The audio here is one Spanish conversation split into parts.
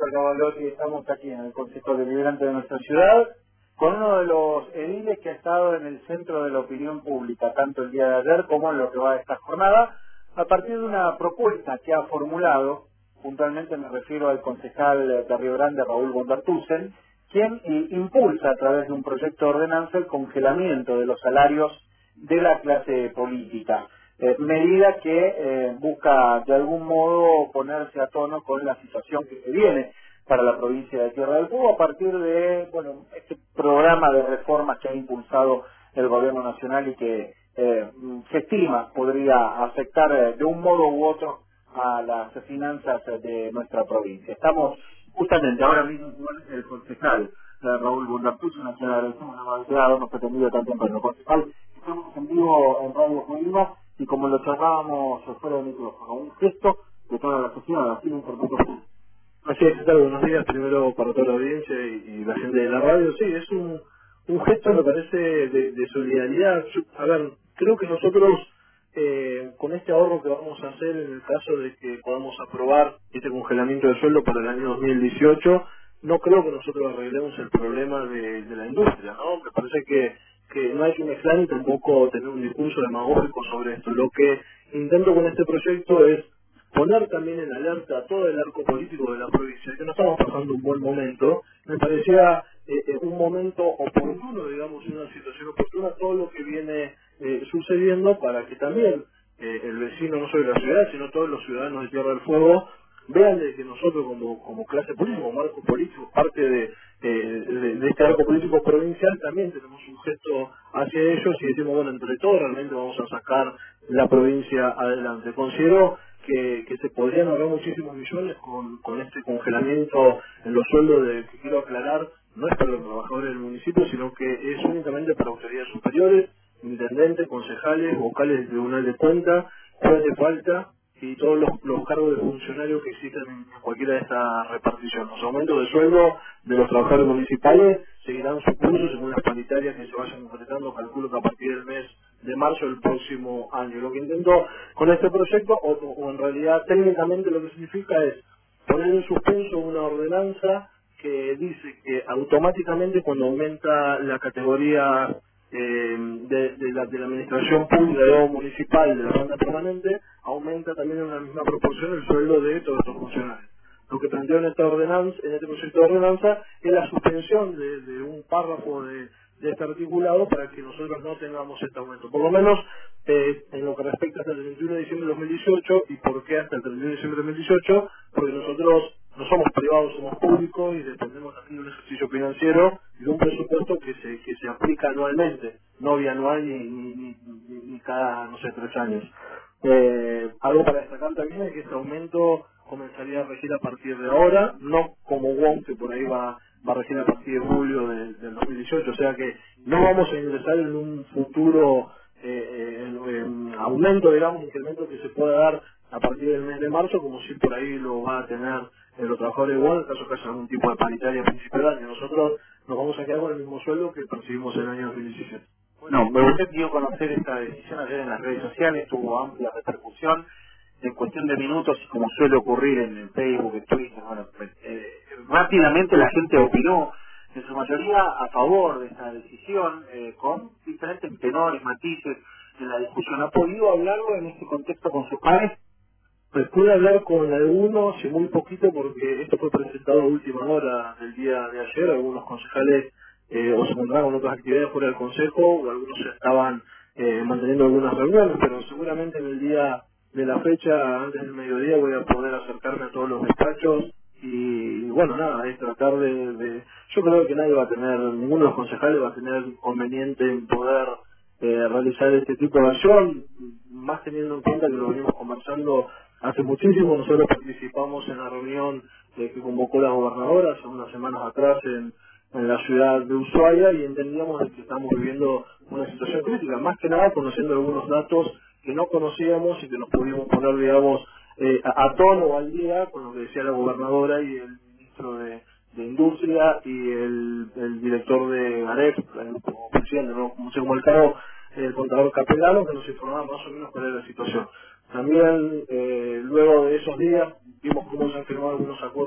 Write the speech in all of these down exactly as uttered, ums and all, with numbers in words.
Cavalotti, estamos aquí en el Consejo Deliberante de nuestra ciudad con uno de los ediles que ha estado en el centro de la opinión pública, tanto el día de ayer como en lo que va de esta jornada, a partir de una propuesta que ha formulado, puntualmente me refiero al concejal de Río Grande, Raúl Bondartusen, quien eh, impulsa a través de un proyecto de ordenanza el congelamiento de los salarios de la clase política. Eh, medida que eh, busca de algún modo ponerse a tono con la situación que se viene para la provincia de Tierra del Fuego a partir de bueno este programa de reformas que ha impulsado el gobierno nacional y que eh, se estima podría afectar eh, de un modo u otro a las finanzas de nuestra provincia. Estamos justamente ahora mismo con el concejal eh, Raúl Bondartusen, a quien agradecemos la amabilidad, hemos pretendido tan temprano. Concejal, estamos en vivo en Radio Colima y como lo charlábamos fuera del micrófono, un gesto de toda la sociedad, así lo interpreto. Así es, ¿qué tal? Buenos días, primero para toda la audiencia y, y la gente de la radio. Sí, es un, un gesto, me parece, de, de solidaridad. Yo- A ver, creo que nosotros, eh, con este ahorro que vamos a hacer en el caso de que podamos aprobar este congelamiento de sueldo para el año dos mil dieciocho, no creo que nosotros arreglemos el problema de, de la industria, ¿no? Me parece que, que no hay que mezclar ni tampoco tener un discurso demagógico sobre esto. Lo que intento con este proyecto es poner también en alerta a todo el arco político de la provincia, que no estamos pasando un buen momento. Me parecía eh, eh, un momento oportuno, digamos, una situación oportuna, todo lo que viene eh, sucediendo para que también eh, el vecino, no solo de la ciudad, sino todos los ciudadanos de Tierra del Fuego, vean de que nosotros como, como clase política, como arco político, parte de, eh, de, de este arco político provincial, también tenemos un gesto hacia ellos y decimos, bueno, entre todos realmente vamos a sacar la provincia adelante. Considero que, que se podrían ahorrar muchísimos millones con, con este congelamiento en los sueldos de, que quiero aclarar, no es para los trabajadores del municipio, sino que es únicamente para autoridades superiores, intendentes, concejales, vocales del Tribunal de Cuentas, juez de falta y todos los, los cargos de funcionarios que existen en cualquiera de estas reparticiones. Los aumentos de sueldo de los trabajadores municipales seguirán su curso según las paritarias que se vayan concretando, calculo que a partir del mes de marzo del próximo año. Lo que intento con este proyecto, o, o en realidad técnicamente lo que significa es poner en suspenso una ordenanza que dice que automáticamente cuando aumenta la categoría eh, de, de la, de la administración pública o municipal de la banda permanente, aumenta también en la misma proporción el sueldo de todos estos funcionarios. Lo que planteó en esta ordenanza, en este proyecto de ordenanza, es la suspensión de, de un párrafo de, de este articulado para que nosotros no tengamos este aumento. Por lo menos eh, en lo que respecta hasta el treinta y uno de diciembre de dos mil dieciocho. ¿Y por qué hasta el treinta y uno de diciembre de dos mil dieciocho? Porque nosotros no somos privados, somos públicos y dependemos también de un ejercicio financiero y de un presupuesto que se que se aplica anualmente, no bianual ni, ni, ni, ni- ni cada, no sé, tres años. Eh, algo para destacar también es que este aumento comenzaría a regir a partir de ahora, no como WOM, que por ahí va, va a regir a partir de julio de- del dos mil dieciocho, o sea que no vamos a ingresar en un futuro eh, en, en aumento, digamos, incremento que se pueda dar a partir del mes de marzo, como si por ahí lo va a tener eh, los trabajadores igual, en caso que haya algún tipo de paritaria a principio del año. Nosotros nos vamos a quedar con el mismo sueldo que percibimos en el año dos mil diecisiete. Bueno, me usted dio a conocer esta decisión ayer en las redes sociales, tuvo amplia repercusión, en cuestión de minutos, como suele ocurrir en el Facebook, en Twitter, bueno, pues, eh, rápidamente la gente opinó, en su mayoría a favor de esta decisión, eh, con diferentes tenores, matices en la discusión. ¿Ha podido hablarlo en este contexto con sus pares? Pues pude hablar con algunos y muy poquito porque esto fue presentado a última hora del día de ayer. Algunos concejales eh, o se encontraban con otras actividades fuera del consejo o algunos estaban eh, manteniendo algunas reuniones, pero seguramente en el día de la fecha, antes del mediodía, voy a poder acercarme a todos los despachos y bueno, nada, es tratar de, de... Yo creo que nadie va a tener, ninguno de los concejales va a tener inconveniente en poder eh, realizar este tipo de acción, más teniendo en cuenta que lo venimos conversando hace muchísimo. Nosotros participamos en la reunión eh, que convocó la gobernadora hace unas semanas atrás en, en la ciudad de Ushuaia y entendíamos de que estamos viviendo una situación crítica, más que nada conociendo algunos datos que no conocíamos y que nos pudimos poner, digamos, eh, a, a tono o al día con lo que decía la gobernadora y el ministro de, de Industria y el, el director de AREF, el- como presidente, ¿no? Como se llama el cargo, el contador Capelano, que nos informaba más o menos cuál era la situación. También, eh, luego de esos días, vimos cómo se han firmado algunos acuerdos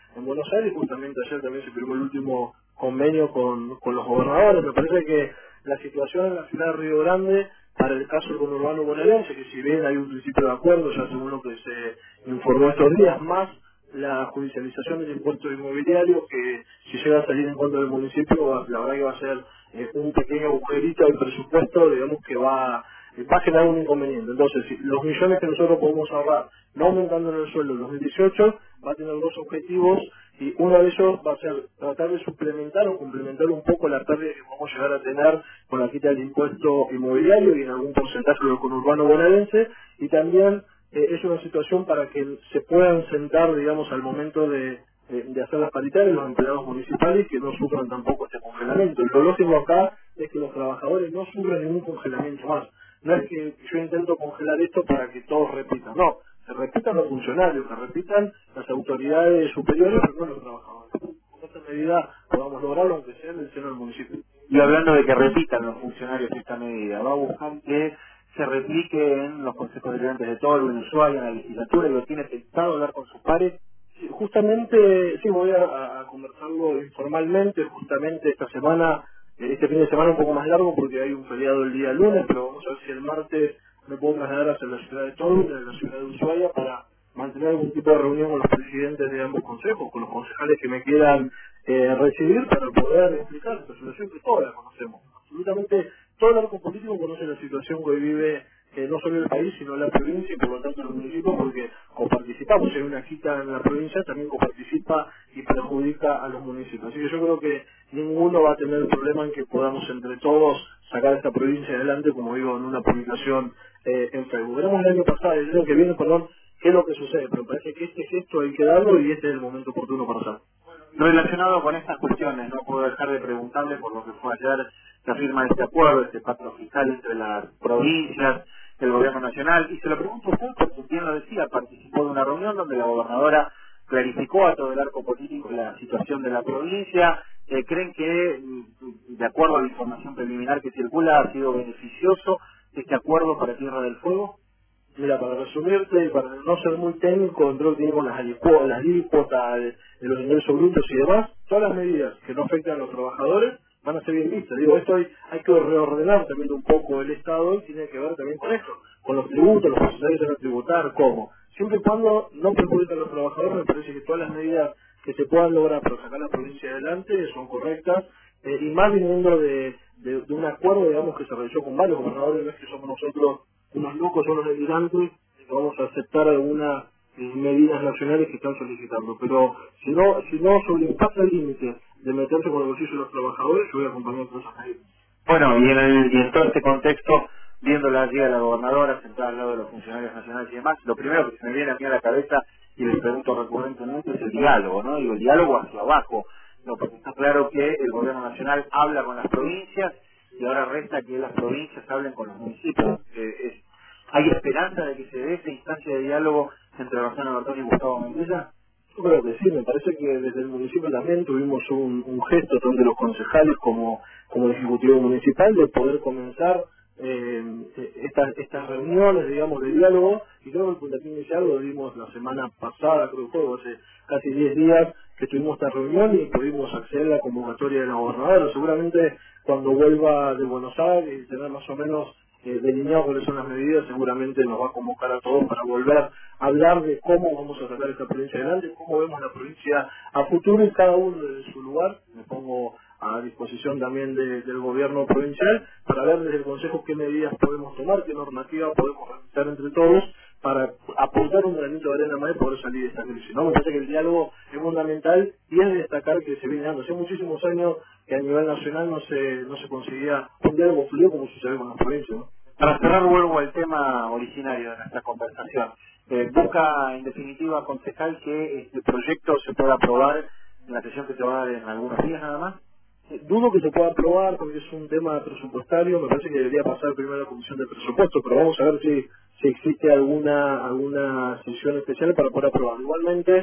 en Buenos Aires. Justamente ayer también se firmó el último convenio con, con los gobernadores. Me parece que la situación en la ciudad de Río Grande, para el caso del conurbano bonaerense, que si bien hay un principio de acuerdo, ya según lo que se informó estos días, más la judicialización del impuesto inmobiliario, que si llega a salir en contra del municipio, la verdad que va a ser eh, un pequeño agujerito del presupuesto, digamos que va, eh, va a generar un inconveniente. Entonces, si los millones que nosotros podemos ahorrar, no aumentando en el sueldo en dos mil dieciocho, va a tener dos objetivos, y uno de ellos va a ser tratar de suplementar o complementar un poco la pérdida que vamos a llegar a tener con la quita del impuesto inmobiliario y en algún porcentaje del conurbano bonaerense, y también eh, es una situación para que se puedan sentar, digamos, al momento de, de, de hacer las paritarias los empleados municipales, que no sufran tampoco este congelamiento. Lo lógico acá es que los trabajadores no sufran ningún congelamiento más. No es que yo intento congelar esto para que todos repitan, no. Se repitan los funcionarios, se repitan las autoridades superiores, pero no los trabajadores. Con esta medida podamos lograrlo, aunque sea en el seno del municipio. Y hablando de que repitan los funcionarios esta medida, va a buscar que se replique en los consejos deliberantes de todo el Ushuaia, en la legislatura, y lo tiene pensado hablar con sus pares. Sí, justamente, sí, voy a, a conversarlo informalmente, justamente esta semana, eh, este fin de semana un poco más largo porque hay un feriado el día lunes, pero vamos a ver si el martes me puedo trasladar hacia la ciudad de Tolwyn, de la ciudad de Ushuaia, para mantener algún tipo de reunión con los presidentes de ambos consejos, con los concejales que me quieran eh, recibir, para poder explicar esta situación que todos la conocemos. Absolutamente todo el arco político conoce la situación que hoy vive eh, no solo el país, sino la provincia y por lo tanto el municipio, porque coparticipamos. Si hay una quita en la provincia, también coparticipa y perjudica a los municipios. Así que yo creo que ninguno va a tener problema en que podamos entre todos sacar esta provincia adelante, como digo, en una publicación eh, en Facebook. Veremos el año pasado, el año que viene, perdón, qué es lo que sucede, pero parece que este gesto hay que darlo y este es el momento oportuno para hacerlo. Relacionado con estas cuestiones, no puedo dejar de preguntarle por lo que fue ayer la firma de este acuerdo, este pacto fiscal entre las provincias, el gobierno nacional, y se lo pregunto a usted porque bien lo decía, participó de una reunión donde la gobernadora clarificó a todo el arco político la situación de la provincia. Eh, ¿Creen que, mm, de acuerdo a la información preliminar que circula, ha sido beneficioso este acuerdo para Tierra del Fuego? Mira, para resumirte y para no ser muy técnico, dentro que con las alícuotas, las alícuotas de, de los ingresos brutos y demás, todas las medidas que no afectan a los trabajadores van a ser bien vistas. Digo, esto hay, hay que reordenar también un poco el Estado y tiene que ver también con esto, con los tributos, los porcentajes a tributar, cómo. Siempre y cuando no perjudican a los trabajadores, me parece que todas las medidas que se puedan lograr para sacar la provincia adelante son correctas, eh, y más viniendo de, de, de un acuerdo, digamos, que se realizó con varios gobernadores, no es que somos nosotros unos locos o unos delirantes que vamos a aceptar algunas eh, medidas nacionales que están solicitando. Pero si no si no sobrepasa el límite de meterse con el bolsillo de los trabajadores, yo voy a acompañar con esas medidas. Bueno, y en, el, y en todo este contexto, viendo la guía de la gobernadora sentada al lado de los funcionarios nacionales y demás, lo primero que se me viene a mí a la cabeza, y les pregunto recurrentemente, es el diálogo, ¿no? Digo, el diálogo hacia abajo, no, porque está claro que el gobierno nacional habla con las provincias, y ahora resta que las provincias hablen con los municipios. Eh, es- ¿Hay esperanza de que se dé esa instancia de diálogo entre Rosana Bertoni y Gustavo Mendoza? Yo creo que sí, me parece que desde el municipio también tuvimos un, un gesto, tanto de los concejales como, como el Ejecutivo Municipal, de poder comenzar eh, estas, estas reuniones, digamos, de diálogo, y creo que el puntapié inicial lo dimos la semana pasada, creo que fue, o hace casi diez días que tuvimos esta reunión y pudimos acceder a la convocatoria de la gobernadora. Seguramente cuando vuelva de Buenos Aires y tener más o menos eh, delineado cuáles son las medidas, seguramente nos va a convocar a todos para volver a hablar de cómo vamos a sacar esta provincia adelante, cómo vemos la provincia a futuro y cada uno desde su lugar. Me pongo a disposición también de- del gobierno provincial para ver desde el Consejo qué medidas podemos tomar, qué normativa podemos realizar entre todos para aportar un granito de arena más y poder salir de esta crisis, ¿no? Me parece que el diálogo es fundamental y es de destacar que se viene dando. Hace muchísimos años que a nivel nacional no se no se conseguía un diálogo fluido como sucede con las provincias, ¿no? Para cerrar, vuelvo al tema originario de nuestra conversación. Eh, busca, en definitiva, concejal, que este proyecto se pueda aprobar en la sesión que se va a dar en algunos días nada más. Eh, Dudo que se pueda aprobar porque es un tema presupuestario, me parece que debería pasar primero a la Comisión de Presupuesto, pero vamos a ver si, si existe alguna alguna sesión especial para poder aprobar. Igualmente,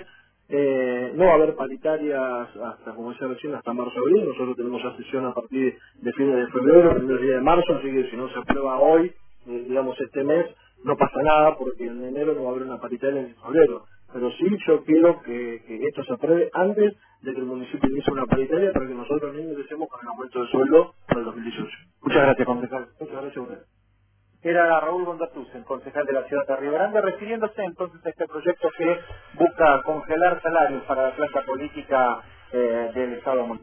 eh, no va a haber paritarias hasta, como decía recién, hasta marzo-abril. Nosotros tenemos ya sesión a partir de fines de febrero, primer día de marzo, así que si no se aprueba hoy, eh, digamos este mes, no pasa nada porque en enero no va a haber una paritaria en febrero. pero sí yo quiero que, que esto se apruebe antes de que el municipio inicie una paritaria para que nosotros no ingresemos con el aumento de sueldo para el dos mil dieciocho. Muchas gracias, concejal. Muchas gracias a usted. Era Raúl Bondatuz, el concejal de la ciudad de Río Grande, refiriéndose entonces a este proyecto que busca congelar salarios para la clase política eh, del Estado municipal.